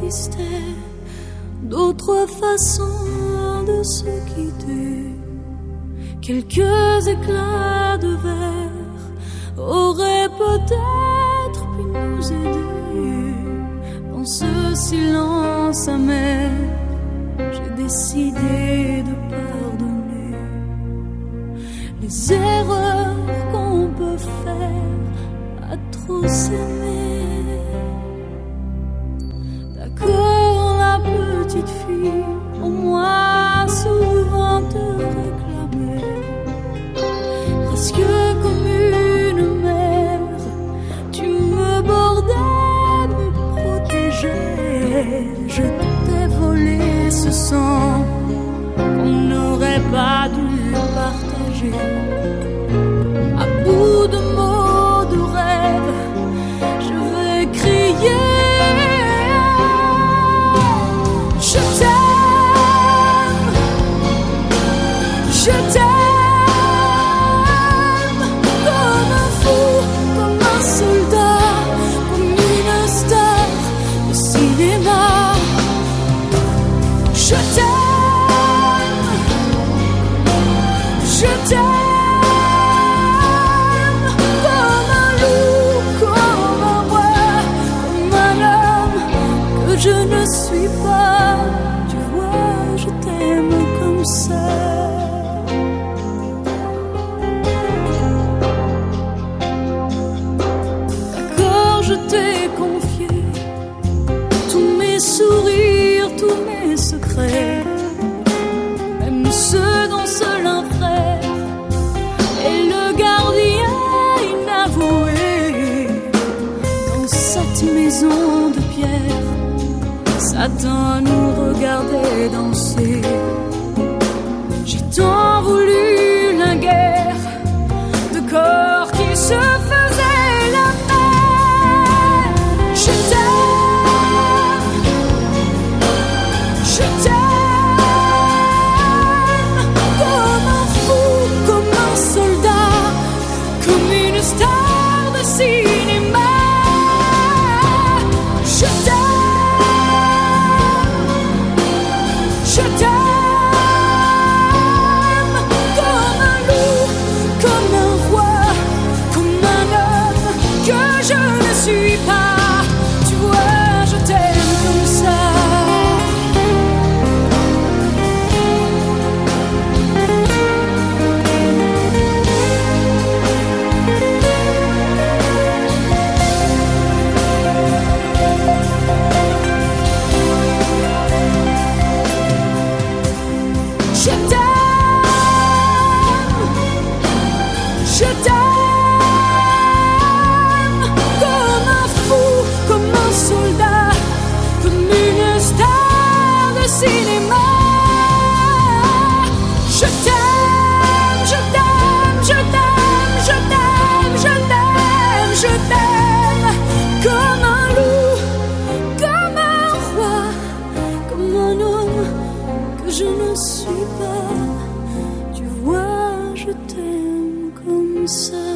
existait d'autres façons de se quitter. Quelques éclats de verre auraient peut-être pu nous aider. Dans ce silence amer, j'ai décidé de pardonner les erreurs qu'on peut faire à trop s'aimer. D'accord, la petite fille, pour moi souvent te réclamait, presque comme une mère, tu me bordais, me protégeais. Je t'ai volé ce sang qu'on n'aurait pas dû partager. À bout de mots, de rêves, je vais crier. Je t'aime, je t'aime, comme un fou, comme un soldat, comme une star de cinéma. Je t'aime, je t'aime. Je ne suis pas, tu vois, je t'aime comme ça. D'accord, je t'ai confié tous mes sourires, tous mes secrets, même ceux dont seul un frère est le gardien inavoué. Dans cette maison de pierre, Satan nous regardait danser. J'ai tant voulu la guerre de corps qui se faisaient la paix. Je t'aime, je t'aime, comme un fou, comme un soldat, comme une star de cinéma. Je t'aime. Je t'aime comme un loup, comme un roi, comme un homme que je ne suis pas. Tu vois, je t'aime comme ça. Je t'aime, je t'aime, comme un fou, comme un soldat, comme une star de cinéma. Je t'aime, je t'aime, je t'aime, je t'aime, je t'aime, je t'aime, comme un loup, comme un roi, comme un homme que je ne suis pas. Tu vois, je t'aime comme ça.